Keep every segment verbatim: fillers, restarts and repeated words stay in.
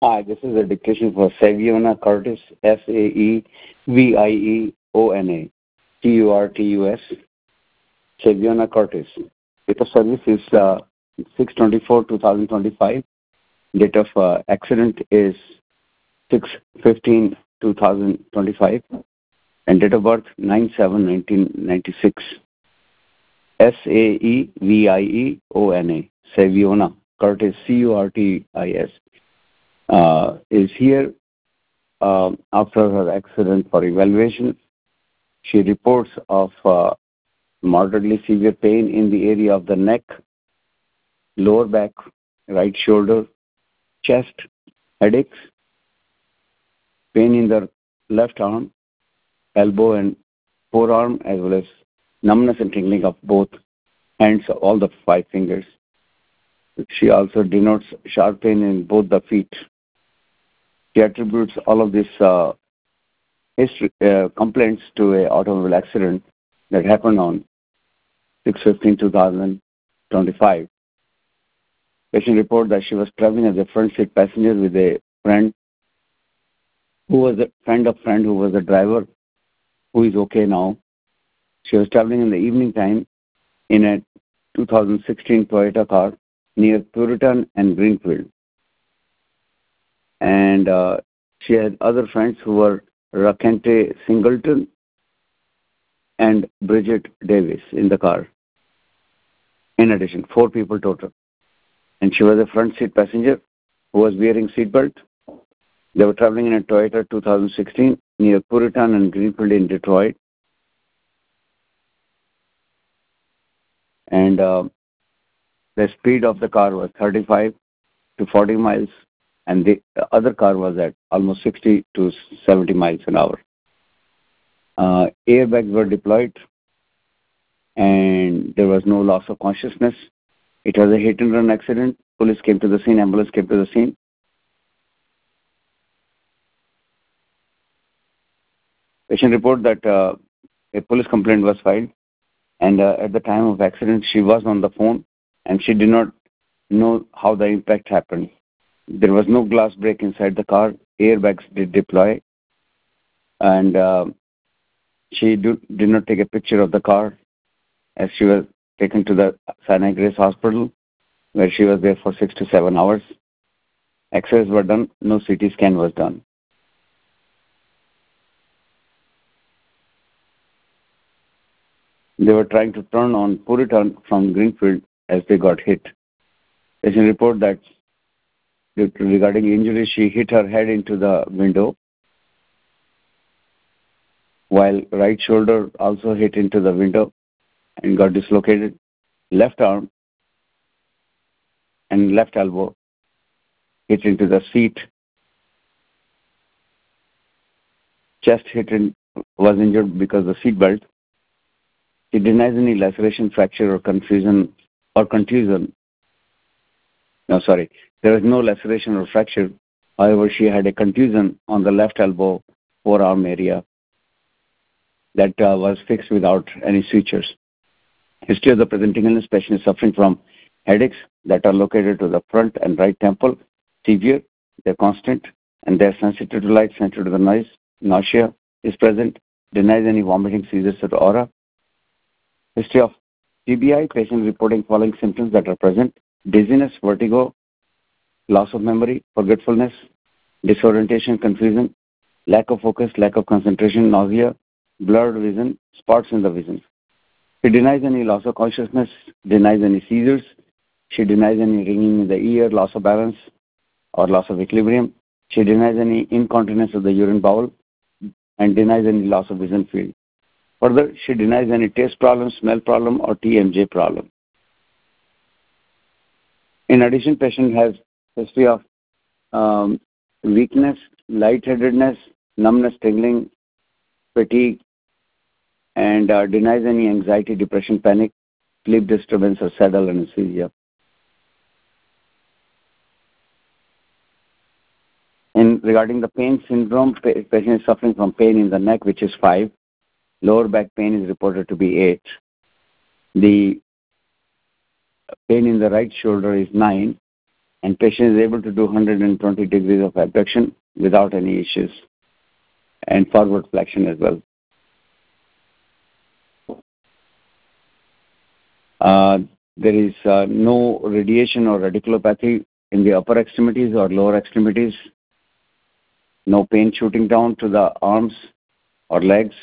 Hi, this is a dictation for Saviona Curtis, S A E V I E O N A, T U R T U S, Saviona Curtis. Date of service is uh, six twenty-four twenty twenty-five. Date of uh, accident is six fifteen twenty twenty-five. And date of birth nine seven nineteen ninety-six. S A E V I E O N A, Saviona Curtis, C U R T I S. Uh, is here uh, after her accident for evaluation. She reports of uh, moderately severe pain in the area of the neck, lower back, right shoulder, chest, headaches, pain in the left arm, elbow and forearm, as well as numbness and tingling of both hands, all the five fingers. She also denotes sharp pain in both the feet. She attributes all of these uh, history, uh, complaints to an automobile accident that happened on six fifteen twenty twenty-five. Patient reported that she was traveling as a front seat passenger with a friend who was a friend of friend who was a driver who is okay now. She was traveling in the evening time in a two thousand sixteen Toyota car near Puritan and Greenfield. And uh, she had other friends who were Rakente Singleton and Bridget Davis in the car. In addition, four people total. And she was a front seat passenger who was wearing seatbelt. They were traveling in a Toyota two thousand sixteen near Puritan and Greenfield in Detroit. And uh, the speed of the car was thirty-five to forty miles, and the other car was at almost sixty to seventy miles an hour. Uh, airbags were deployed, and there was no loss of consciousness. It was a hit-and-run accident. Police came to the scene, ambulance came to the scene. Patient reported that uh, a police complaint was filed, and uh, at the time of accident, she was on the phone, and she did not know how the impact happened. There was no glass break inside the car. Airbags did deploy, and uh, she do, did not take a picture of the car as she was taken to the Sinai Grace Hospital, where she was there for six to seven hours. X-rays were done. No C T scan was done. They were trying to turn on Puritan from Greenfield as they got hit. Patient report that regarding injury, she hit her head into the window, while right shoulder also hit into the window and got dislocated. Left arm and left elbow hit into the seat. Chest hit in, was injured because of the seat belt. She denies any laceration, fracture, or confusion or contusion. No, sorry. There was no laceration or fracture. However, she had a contusion on the left elbow, forearm area that uh, was fixed without any sutures. History of the presenting illness: patient is suffering from headaches that are located to the front and right temple, severe, they're constant, and they're sensitive to light, sensitive to the noise. Nausea is present, denies any vomiting, seizures, or aura. History of T B I: patient reporting following symptoms that are present: dizziness, vertigo, loss of memory, forgetfulness, disorientation, confusion, lack of focus, lack of concentration, nausea, blurred vision, spots in the vision. She denies any loss of consciousness, denies any seizures. She denies any ringing in the ear, loss of balance, or loss of equilibrium. She denies any incontinence of the urine bowel and denies any loss of vision field. Further, she denies any taste problem, smell problem, or T M J problem. In addition, patient has history of um, weakness, lightheadedness, numbness, tingling, fatigue, and uh, denies any anxiety, depression, panic, sleep disturbance, or saddle anesthesia. In regarding the pain syndrome, patient is suffering from pain in the neck, which is five. Lower back pain is reported to be eight. The pain in the right shoulder is nine. and patient is able to do one hundred twenty degrees of abduction without any issues, and forward flexion as well. Uh, there is uh, no radiation or radiculopathy in the upper extremities or lower extremities. No pain shooting down to the arms or legs.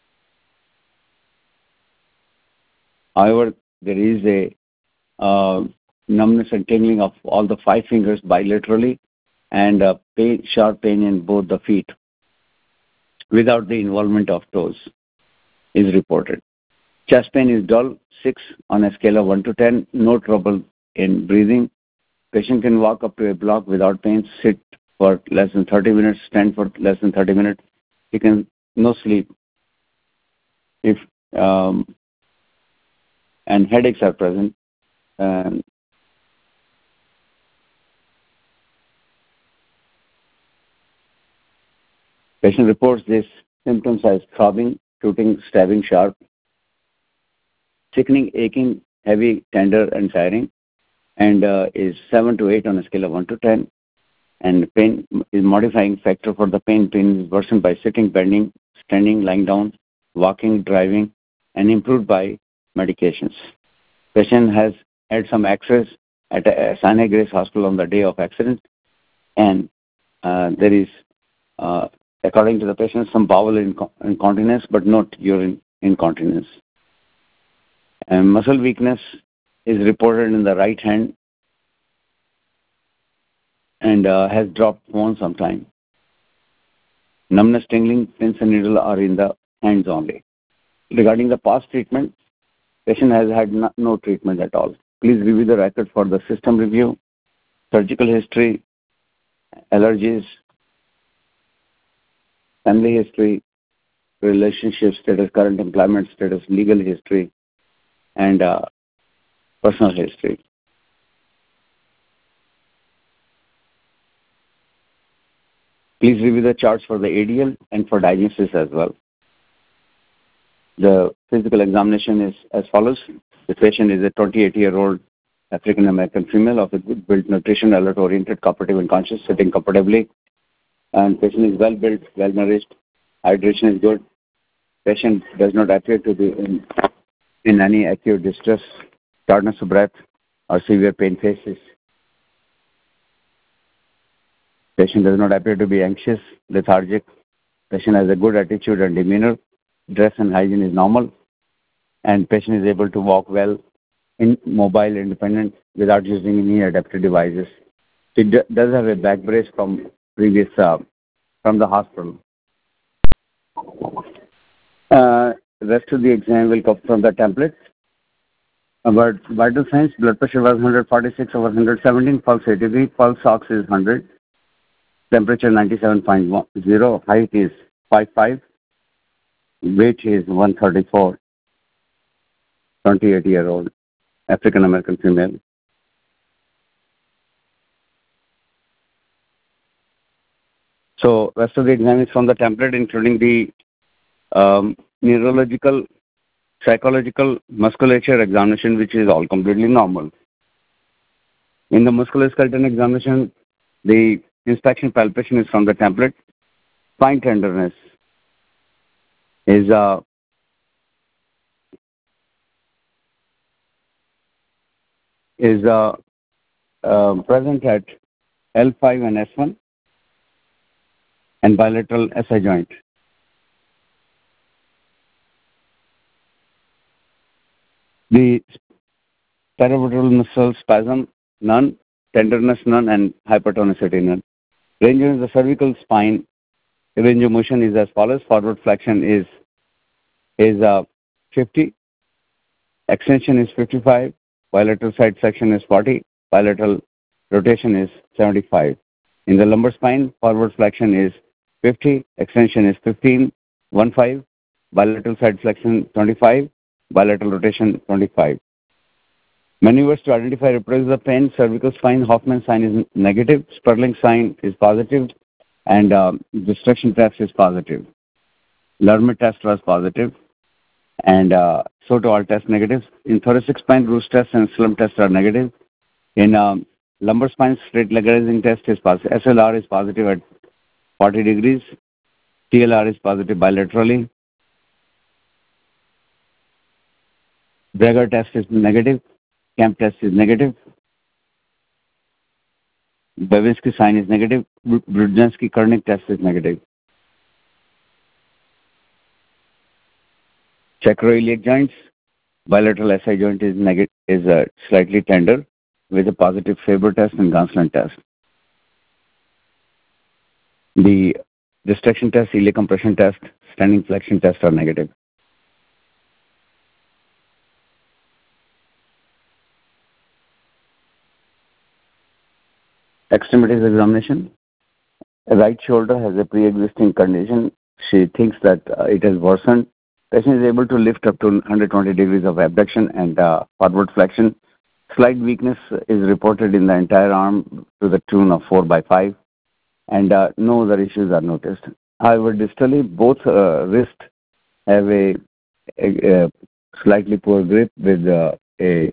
However, there is a uh, numbness and tingling of all the five fingers bilaterally, and uh, pain, sharp pain in both the feet without the involvement of toes is reported. Chest pain is dull, six on a scale of one to ten, no trouble in breathing. Patient can walk up to a block without pain, sit for less than thirty minutes, stand for less than thirty minutes. He can no sleep. If um, and headaches are present. Um, patient reports these symptoms as throbbing, shooting, stabbing, sharp, sickening, aching, heavy, tender, and tiring, and uh, is seven to eight on a scale of one to ten. And pain is modifying factor for the pain. Pain is worsened by sitting, bending, standing, lying down, walking, driving, and improved by medications. Patient has had some X-rays at a Sinai Grace Hospital on the day of accident, and uh, there is, uh, according to the patient, some bowel inco- incontinence, but not urine incontinence. And muscle weakness is reported in the right hand and uh, has dropped phone sometime. Numbness, tingling, pins and needle are in the hands only. Regarding the past treatment, patient has had no, no treatment at all. Please review the record for the system review, surgical history, allergies, family history, relationship status, current employment status, legal history, and uh, personal history. Please review the charts for the A D L and for diagnosis as well. The physical examination is as follows. The patient is a twenty-eight-year-old African-American female of a good built, nutrition, alert-oriented, cooperative, and conscious, sitting comfortably. And patient is well-built, well-nourished. Hydration is good. Patient does not appear to be in, in any acute distress, shortness of breath, or severe pain phases. Patient does not appear to be anxious, lethargic. Patient has a good attitude and demeanor. Dress and hygiene is normal. And patient is able to walk well, in mobile, independent, without using any adaptive devices. It d- does have a back brace from previous, uh, from the hospital. Uh, rest of the exam will come from the template. About vital signs, blood pressure was one forty-six over one seventeen, pulse eighty-three, pulse ox is one hundred, temperature ninety-seven point zero, height is five five, weight is one thirty-four, twenty-eight-year-old, African-American female. So rest of the exam is from the template, including the um, neurological, psychological, musculature examination, which is all completely normal. In the musculoskeletal examination, the inspection palpation is from the template. Spine tenderness is uh, is uh, uh, present at L five and S one and bilateral S I joint. The paravertebral muscle spasm, none. Tenderness, none. And hypertonicity, none. Range of the cervical spine, range of motion is as follows. Forward flexion is is uh, fifty. Extension is fifty-five. Bilateral side flexion is forty. Bilateral rotation is seventy-five. In the lumbar spine, forward flexion is fifty. Extension is fifteen. one five. Bilateral side flexion twenty-five. Bilateral rotation twenty-five. Maneuvers to identify reproduce the pain. Cervical spine, Hoffman sign is negative. Sperling sign is positive. And um, destruction test is positive. Lermit test was positive. And uh, so to all tests negative. In thoracic spine, Bruce test and slump test are negative. In um, lumbar spine straight leg raising test is positive. S L R is positive at forty degrees. T L R is positive bilaterally. Bragger test is negative. Kemp test is negative. Babinski sign is negative. Brudzinski-Kernig test is negative. Sacroiliac joints. Bilateral S I joint is negative, is uh, slightly tender with a positive Faber test and Gonsolin test. The distraction test, iliac compression test, standing flexion test are negative. Extremities examination. Right shoulder has a pre-existing condition. She thinks that uh, it has worsened. Patient is able to lift up to one hundred twenty degrees of abduction and uh, forward flexion. Slight weakness is reported in the entire arm to the tune of four by five, and uh, no other issues are noticed. However, distally, both uh, wrists have a, a, a slightly poor grip with uh, a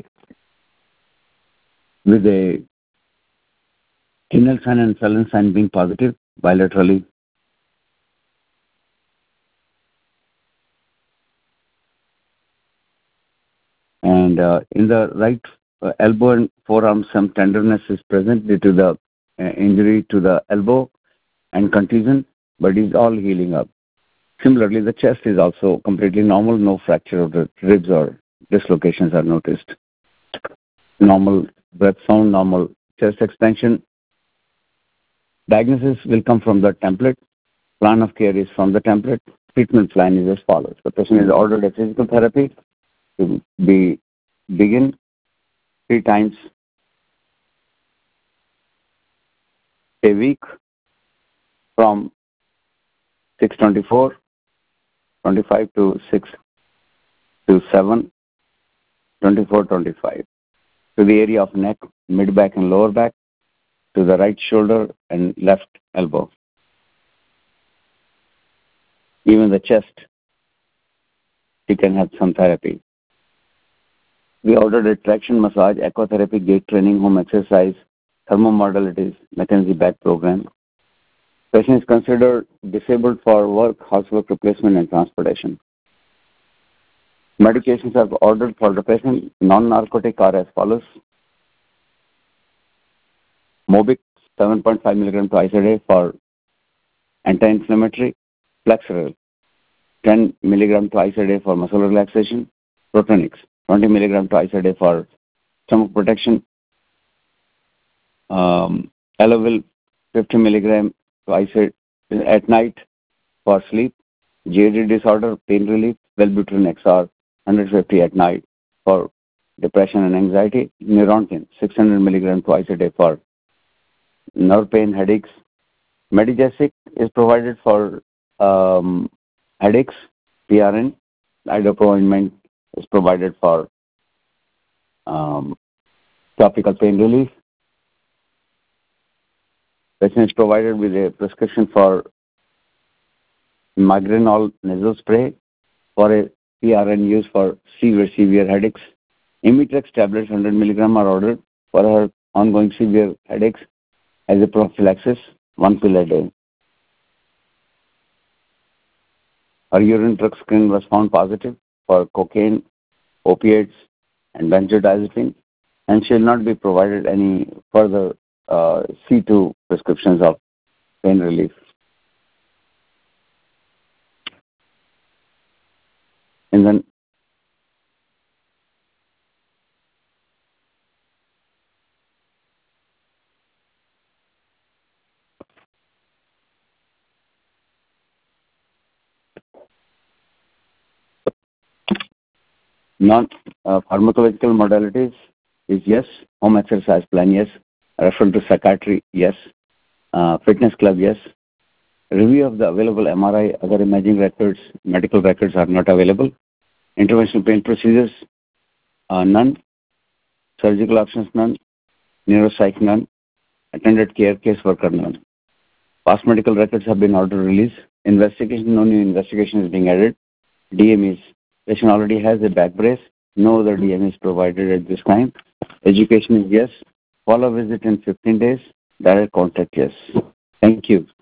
with a Tinel sign and Sullen sign being positive bilaterally. And uh, in the right uh, elbow and forearm, some tenderness is present due to the uh, injury to the elbow and contusion, but is all healing up. Similarly, the chest is also completely normal. No fracture of the ribs or dislocations are noticed. Normal breath sound, normal chest expansion. Diagnosis will come from the template. Plan of care is from the template. Treatment plan is as follows. The patient is ordered a physical therapy to be begin three times a week from six twenty-four, twenty-five to six to seven, twenty-four, twenty-five. To the area of neck, mid back and lower back, to the right shoulder and left elbow. Even the chest, she can have some therapy. We ordered a traction massage, ecotherapy, gait training, home exercise, thermomodalities, McKenzie back program. Patient is considered disabled for work, housework replacement, and transportation. Medications are ordered for the patient. Non-narcotic are as follows. Mobic, seven point five milligram twice a day for anti-inflammatory. Flexeril, ten milligram twice a day for muscle relaxation. Protonix, twenty milligram twice a day for stomach protection. Um, Elovil, fifty milligram twice a, at night for sleep. G A D disorder, pain relief. Wellbutrin X R, one hundred fifty at night for depression and anxiety. Neurontin, six hundred milligram twice a day for nerve pain, headaches. Medijasic is provided for um, headaches, P R N. Ibuprofen ointment is provided for um, topical pain relief. Patient is provided with a prescription for Magrenol nasal spray for a P R N use for severe, severe headaches. Imitrex tablets, one hundred milligram are ordered for her ongoing severe headaches as a prophylaxis, one pill a day. Her urine drug screen was found positive for cocaine, opiates, and benzodiazepine, and she will not be provided any further uh, C two prescriptions of pain relief. And then non-pharmacological uh, modalities is yes. Home exercise plan, yes. Referral to psychiatry, yes. Uh, fitness club, yes. Review of the available M R I, other imaging records, medical records are not available. Interventional pain procedures, uh, none. Surgical options, none. Neuropsych, none. Attended care, caseworker, none. Past medical records have been ordered released. Investigation, no new investigation is being added. D M is, patient already has a back brace. No other D M is provided at this time. Education is yes. Follow visit in fifteen days. Direct contact, yes. Thank you.